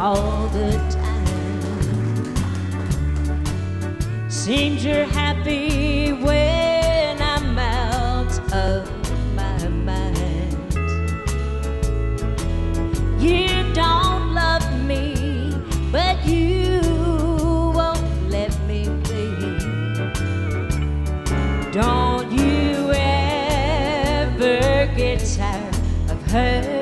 all the time. Seems you're happy when I'm out of my mind. You don't love me, but you won't let me be. Don't you ever get tired of her?